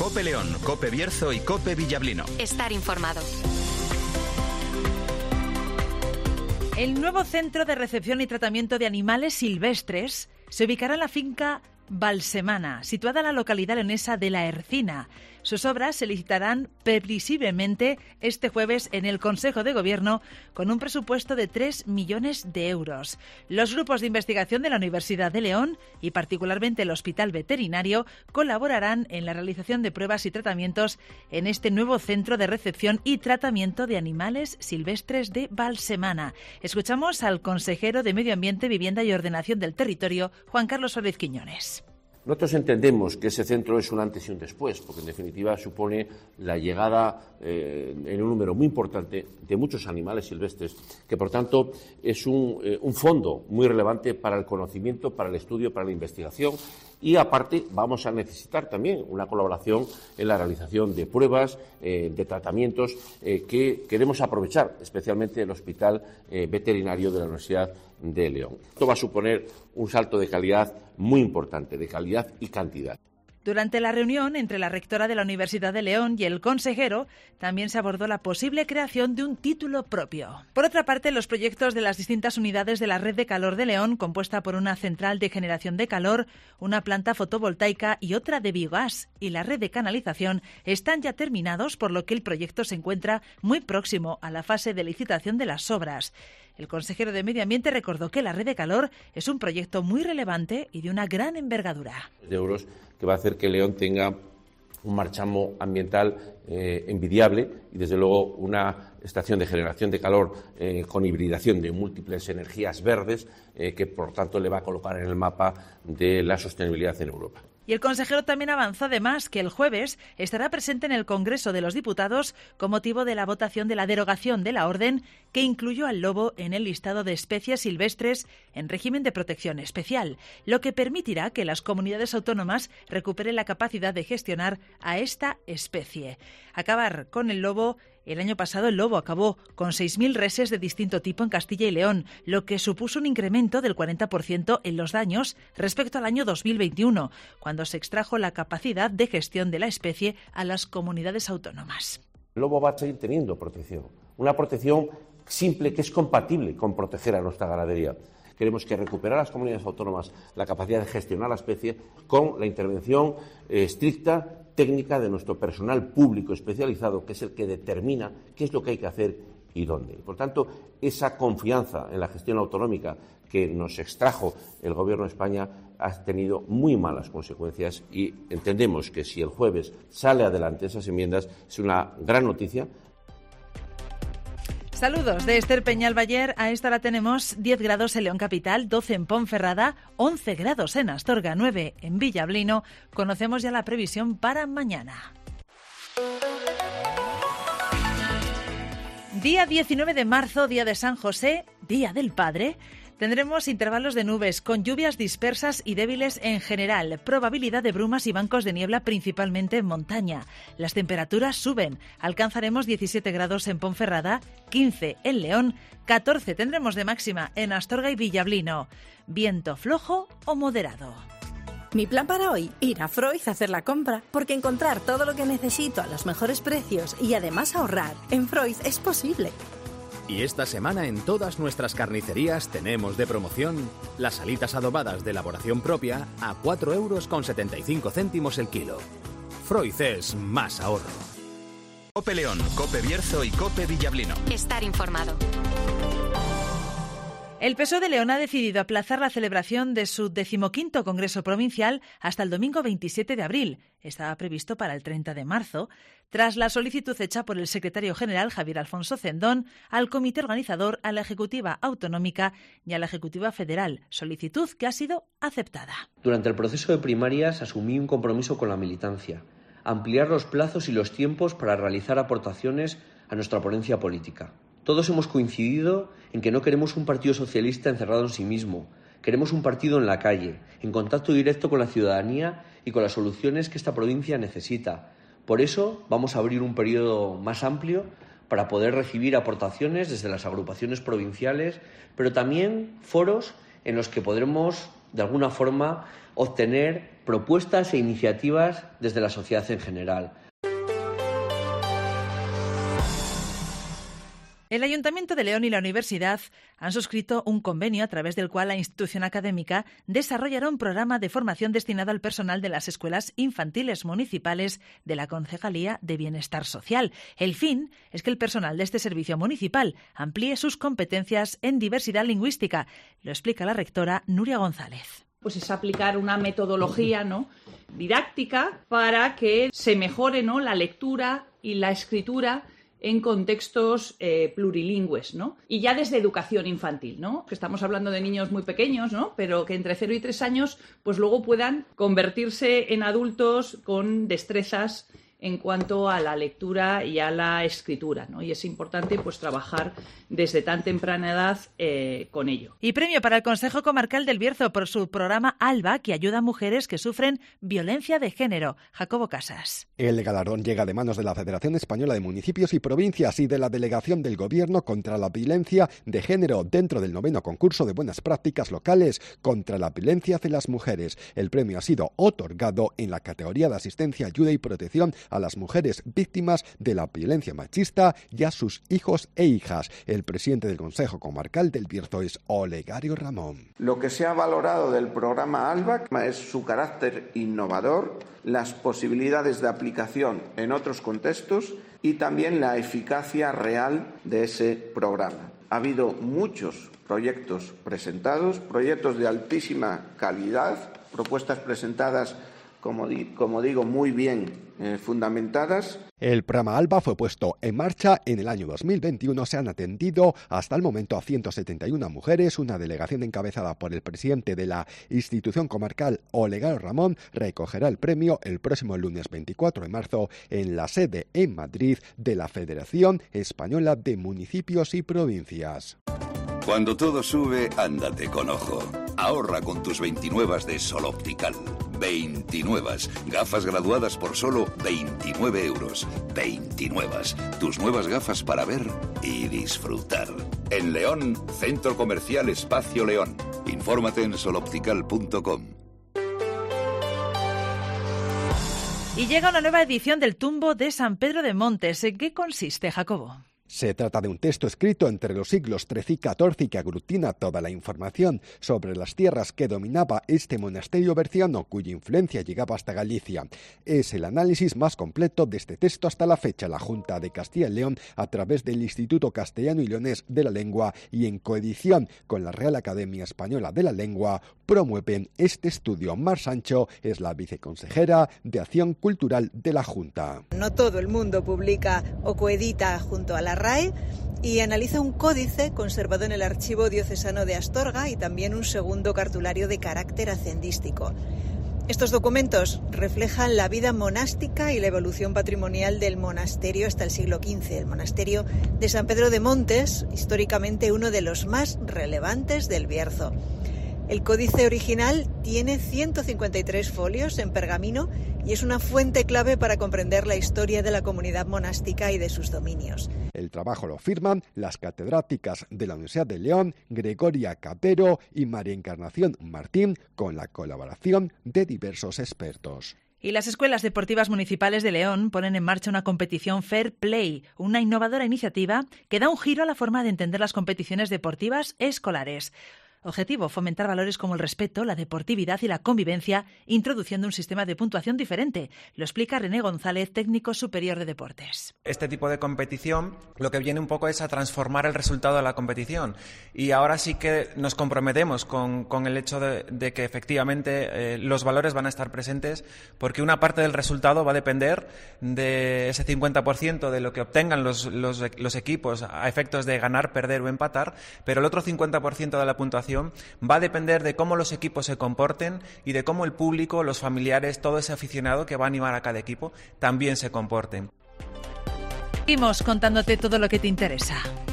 COPE León, COPE Bierzo y COPE Villablino. Estar informado. El nuevo centro de recepción y tratamiento de animales silvestres se ubicará en la finca Balsemana, situada en la localidad leonesa de La Ercina. Sus obras se licitarán previsiblemente este jueves en el Consejo de Gobierno con un presupuesto de 3 millones de euros. Los grupos de investigación de la Universidad de León y particularmente el Hospital Veterinario colaborarán en la realización de pruebas y tratamientos en este nuevo centro de recepción y tratamiento de animales silvestres de Balsemana. Escuchamos al consejero de Medio Ambiente, Vivienda y Ordenación del Territorio, Juan Carlos Suárez Quiñones. Nosotros entendemos que ese centro es un antes y un después, porque en definitiva supone la llegada en un número muy importante de muchos animales silvestres, que por tanto es un fondo muy relevante para el conocimiento, para el estudio, para la investigación, y aparte vamos a necesitar también una colaboración en la realización de pruebas, de tratamientos que queremos aprovechar, especialmente el Hospital Veterinario de la Universidad de León. Esto va a suponer un salto de calidad muy importante, de calidad y cantidad. Durante la reunión entre la rectora de la Universidad de León y el consejero, también se abordó la posible creación de un título propio. Por otra parte, los proyectos de las distintas unidades de la Red de Calor de León, compuesta por una central de generación de calor, una planta fotovoltaica y otra de biogás, y la red de canalización, están ya terminados, por lo que el proyecto se encuentra muy próximo a la fase de licitación de las obras. El consejero de Medio Ambiente recordó que la red de calor es un proyecto muy relevante y de una gran envergadura. De euros que va a hacer que León tenga un marchamo ambiental envidiable y, desde luego, una estación de generación de calor con hibridación de múltiples energías verdes que, por tanto, le va a colocar en el mapa de la sostenibilidad en Europa. Y el consejero también avanzó además que el jueves estará presente en el Congreso de los Diputados con motivo de la votación de la derogación de la orden que incluyó al lobo en el listado de especies silvestres en régimen de protección especial, lo que permitirá que las comunidades autónomas recuperen la capacidad de gestionar a esta especie. Acabar con el lobo. El año pasado el lobo acabó con 6.000 reses de distinto tipo en Castilla y León, lo que supuso un incremento del 40% en los daños respecto al año 2021, cuando se extrajo la capacidad de gestión de la especie a las comunidades autónomas. El lobo va a seguir teniendo protección, una protección simple que es compatible con proteger a nuestra ganadería. Queremos que recuperar a las comunidades autónomas la capacidad de gestionar la especie con la intervención estricta, técnica de nuestro personal público especializado, que es el que determina qué es lo que hay que hacer y dónde. Por tanto, esa confianza en la gestión autonómica que nos extrajo el Gobierno de España ha tenido muy malas consecuencias y entendemos que si el jueves sale adelante esas enmiendas es una gran noticia. Saludos de Esther Peñalbayer. A esta hora tenemos 10 grados en León Capital, 12 en Ponferrada, 11 grados en Astorga, 9 en Villablino. Conocemos ya la previsión para mañana. Día 19 de marzo, día de San José, día del Padre. Tendremos intervalos de nubes con lluvias dispersas y débiles en general, probabilidad de brumas y bancos de niebla principalmente en montaña. Las temperaturas suben, alcanzaremos 17 grados en Ponferrada, 15 en León, 14 tendremos de máxima en Astorga y Villablino. Viento flojo o moderado. Mi plan para hoy, ir a Freud a hacer la compra, porque encontrar todo lo que necesito a los mejores precios y además ahorrar en Freud es posible. Y esta semana en todas nuestras carnicerías tenemos de promoción las alitas adobadas de elaboración propia a 4,75 € el kilo. Freud es más ahorro. COPE León, COPE Bierzo y COPE Villablino. Estar informado. El PSOE de León ha decidido aplazar la celebración de su 15º Congreso Provincial hasta el domingo 27 de abril. Estaba previsto para el 30 de marzo, tras la solicitud hecha por el secretario general Javier Alfonso Cendón al comité organizador, a la Ejecutiva Autonómica y a la Ejecutiva Federal, solicitud que ha sido aceptada. Durante el proceso de primarias asumí un compromiso con la militancia, ampliar los plazos y los tiempos para realizar aportaciones a nuestra ponencia política. Todos hemos coincidido en que no queremos un partido socialista encerrado en sí mismo. Queremos un partido en la calle, en contacto directo con la ciudadanía y con las soluciones que esta provincia necesita. Por eso vamos a abrir un periodo más amplio para poder recibir aportaciones desde las agrupaciones provinciales, pero también foros en los que podremos de alguna forma, obtener propuestas e iniciativas desde la sociedad en general. El Ayuntamiento de León y la Universidad han suscrito un convenio a través del cual la institución académica desarrollará un programa de formación destinado al personal de las escuelas infantiles municipales de la Concejalía de Bienestar Social. El fin es que el personal de este servicio municipal amplíe sus competencias en diversidad lingüística. Lo explica la rectora Nuria González. Pues es aplicar una metodología, ¿no?, didáctica para que se mejore, ¿no?, la lectura y la escritura en contextos plurilingües, ¿no? Y ya desde educación infantil, ¿no? Que estamos hablando de niños muy pequeños, ¿no? Pero que entre 0 y 3 años, pues luego puedan convertirse en adultos con destrezas en cuanto a la lectura y a la escritura, ¿no? Y es importante pues trabajar desde tan temprana edad con ello. Y premio para el Consejo Comarcal del Bierzo por su programa ALBA, que ayuda a mujeres que sufren violencia de género. Jacobo Casas. El galardón llega de manos de la Federación Española de Municipios y Provincias y de la Delegación del Gobierno contra la Violencia de Género dentro del 9º concurso de buenas prácticas locales contra la violencia hacia las mujeres. El premio ha sido otorgado en la categoría de asistencia, ayuda y protección a las mujeres víctimas de la violencia machista y a sus hijos e hijas. El presidente del Consejo Comarcal del Bierzo es Olegario Ramón. Lo que se ha valorado del programa ALBA es su carácter innovador, las posibilidades de aplicación en otros contextos y también la eficacia real de ese programa. Ha habido muchos proyectos presentados, proyectos de altísima calidad, propuestas presentadas, como digo, muy bien fundamentadas. El programa ALBA fue puesto en marcha en el año 2021. Se han atendido hasta el momento a 171 mujeres. Una delegación encabezada por el presidente de la institución comarcal, Olegario Ramón, recogerá el premio el próximo lunes 24 de marzo en la sede en Madrid de la Federación Española de Municipios y Provincias. Cuando todo sube, ándate con ojo. Ahorra con tus 29 de Sol Optical. 29. Gafas graduadas por solo 29 euros. 29. Tus nuevas gafas para ver y disfrutar. En León, Centro Comercial Espacio León. Infórmate en soloptical.com. Y llega una nueva edición del Tumbo de San Pedro de Montes. ¿En qué consiste, Jacobo? Se trata de un texto escrito entre los siglos XIII y XIV que aglutina toda la información sobre las tierras que dominaba este monasterio berciano, cuya influencia llegaba hasta Galicia. Es el análisis más completo de este texto hasta la fecha. La Junta de Castilla y León, a través del Instituto Castellano y Leonés de la Lengua y en coedición con la Real Academia Española de la Lengua, promueven este estudio. Mar Sancho es la viceconsejera de Acción Cultural de la Junta. No todo el mundo publica o coedita junto a la RAE y analiza un códice conservado en el Archivo Diocesano de Astorga y también un segundo cartulario de carácter hacendístico. Estos documentos reflejan la vida monástica y la evolución patrimonial del monasterio hasta el siglo XV. El monasterio de San Pedro de Montes, históricamente uno de los más relevantes del Bierzo. El códice original tiene 153 folios en pergamino y es una fuente clave para comprender la historia de la comunidad monástica y de sus dominios. El trabajo lo firman las catedráticas de la Universidad de León, Gregoria Capero y María Encarnación Martín, con la colaboración de diversos expertos. Y las escuelas deportivas municipales de León ponen en marcha una competición Fair Play, una innovadora iniciativa que da un giro a la forma de entender las competiciones deportivas escolares. Objetivo: fomentar valores como el respeto, la deportividad y la convivencia, introduciendo un sistema de puntuación diferente. Lo explica René González, técnico superior de deportes. Este tipo de competición lo que viene un poco es a transformar el resultado de la competición. Y ahora sí que nos comprometemos con el hecho de que efectivamente los valores van a estar presentes, porque una parte del resultado va a depender de ese 50% de lo que obtengan los equipos a efectos de ganar, perder o empatar, pero el otro 50% de la puntuación va a depender de cómo los equipos se comporten y de cómo el público, los familiares, todo ese aficionado que va a animar a cada equipo también se comporten. Seguimos contándote todo lo que te interesa.